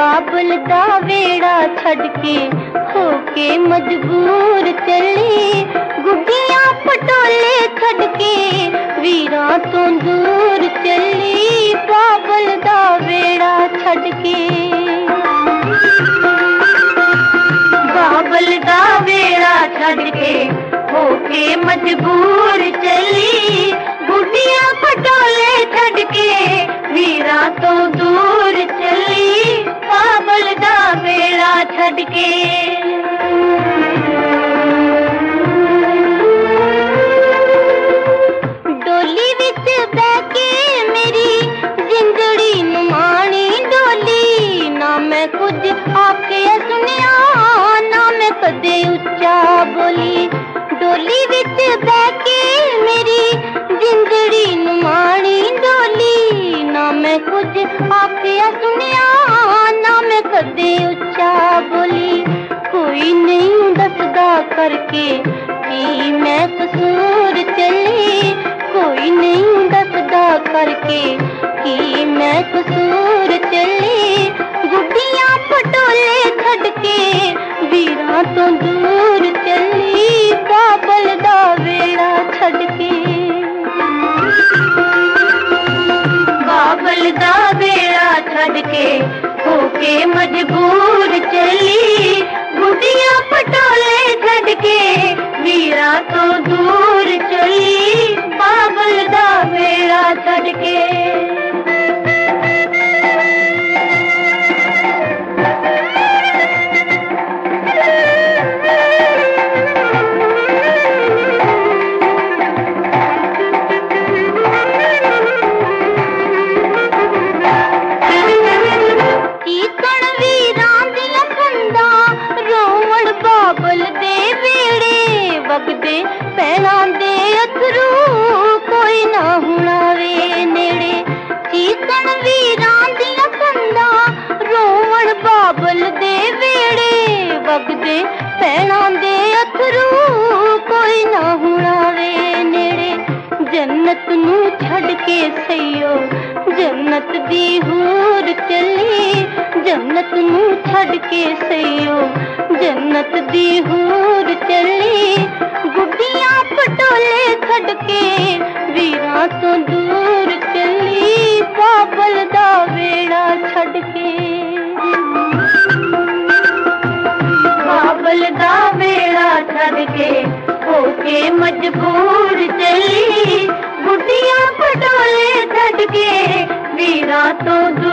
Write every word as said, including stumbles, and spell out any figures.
बाबल दा वेड़ा छड़ के होके मजबूर चली, गुड्डियां पटोले छड़ के वीरां तो दूर चली। बाबल दा वेड़ा छड़ के, बाबल दा वेड़ा छड़ के होके मजबूर चली, गुड्डियां पटोले छड़ के वीरां तो दूर चली। बाबल दा वेड़ा छड़ के। डोली विच बैठ के मेरी जिंदड़ी नुमानी डोली, ना मैं कुछ आके सुनिया ना मैं कदे उच्चा बोली। डोली विच बैठ के मेरी जिंदड़ी नुमानी डोली, ना मैं कुछ आके सुनिया ना मैं कदे उच्चा बोली। कोई नहीं दसदा करके कि मैं कसूर चली, कोई नहीं दसदा करके कि मैं कसूर चली। गुड्डियां पटोले छड़ के वीरां तो दूर चली। बाबल दा वेड़ा छड़ के, बाबल दा वेड़ा छड़ के होके मजबूर चली, गुड्डियां पटोले छड़ के वीरां तो दूर चली। बाबल दा वेड़ा छड़ के। बाबल दे वेड़े वगदे पैणां दे अथरू कोई ना हुणा वे नेड़े। चीकण वीरां दियां कंधां रोवण बाबल दे वेड़े वगदे पैणां दे अथरू कोई ना हुणा वे नेड़े। जन्नत नूं छड़ के सईयो जन्नत दी हूर चली, जन्नत नूं छड़ के सईयो जन्नत दी हूर चली। गुड्डियां पटोले छड़ के वीरां तो दूर चली। बाबल दा वेड़ा छड़ के, बाबल दा वेड़ा छड़ के होके मजबूर चली, गुड्डियां पटोले छड़ के वीरां तो दूर